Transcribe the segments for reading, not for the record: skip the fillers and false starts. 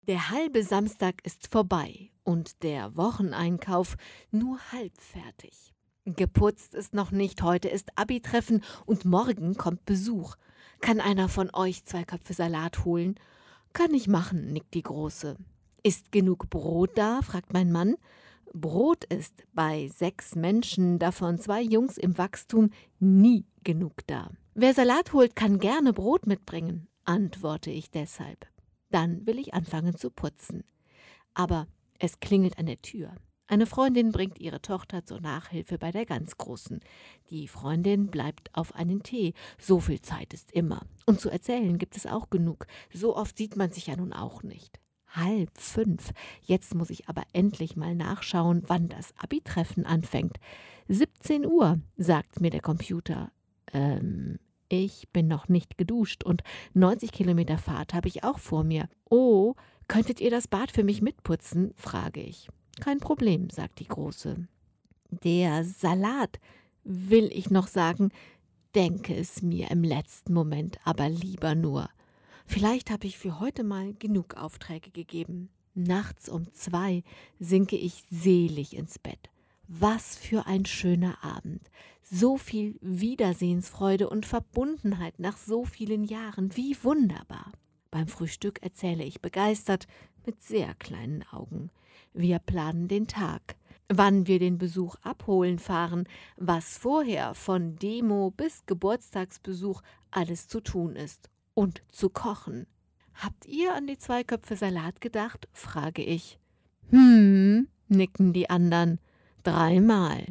Der halbe Samstag ist vorbei und der Wocheneinkauf nur halb fertig. Geputzt ist noch nicht, heute ist Abi-Treffen und morgen kommt Besuch. Kann einer von euch 2 Köpfe Salat holen? Kann ich machen, nickt die Große. Ist genug Brot da? Fragt mein Mann. Brot ist bei 6 Menschen, davon 2 Jungs im Wachstum, nie genug da. Wer Salat holt, kann gerne Brot mitbringen, antworte ich deshalb. Dann will ich anfangen zu putzen. Aber es klingelt an der Tür. Eine Freundin bringt ihre Tochter zur Nachhilfe bei der ganz Großen. Die Freundin bleibt auf einen Tee. So viel Zeit ist immer. Und zu erzählen gibt es auch genug. So oft sieht man sich ja nun auch nicht. 4:30. Jetzt muss ich aber endlich mal nachschauen, wann das Abi-Treffen anfängt. 17 Uhr, sagt mir der Computer. Ich bin noch nicht geduscht und 90 Kilometer Fahrt habe ich auch vor mir. Oh, könntet ihr das Bad für mich mitputzen? Frage ich. Kein Problem, sagt die Große. Der Salat, will ich noch sagen, denke es mir im letzten Moment aber lieber nur. Vielleicht habe ich für heute mal genug Aufträge gegeben. Nachts um 2 sinke ich selig ins Bett. Was für ein schöner Abend. So viel Wiedersehensfreude und Verbundenheit nach so vielen Jahren. Wie wunderbar. Beim Frühstück erzähle ich begeistert, mit sehr kleinen Augen. Wir planen den Tag, wann wir den Besuch abholen fahren, was vorher von Demo bis Geburtstagsbesuch alles zu tun ist und zu kochen. Habt ihr an die 2 Köpfe Salat gedacht? Frage ich. Nicken die anderen. 3-mal.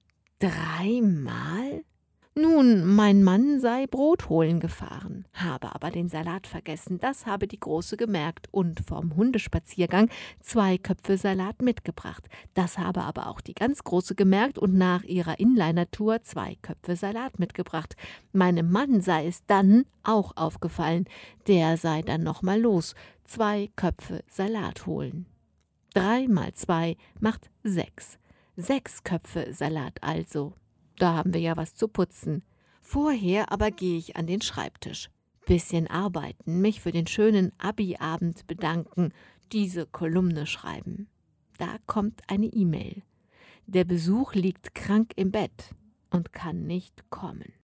3-mal? Nun, mein Mann sei Brot holen gefahren, habe aber den Salat vergessen. Das habe die Große gemerkt und vom Hundespaziergang 2 Köpfe Salat mitgebracht. Das habe aber auch die ganz Große gemerkt und nach ihrer Inliner-Tour 2 Köpfe Salat mitgebracht. Meinem Mann sei es dann auch aufgefallen. Der sei dann nochmal los. 2 Köpfe Salat holen. 3 mal 2 macht 6. 6 Köpfe Salat also. Da haben wir ja was zu putzen. Vorher aber gehe ich an den Schreibtisch. Bisschen arbeiten, mich für den schönen Abi-Abend bedanken, diese Kolumne schreiben. Da kommt eine E-Mail. Der Besuch liegt krank im Bett und kann nicht kommen.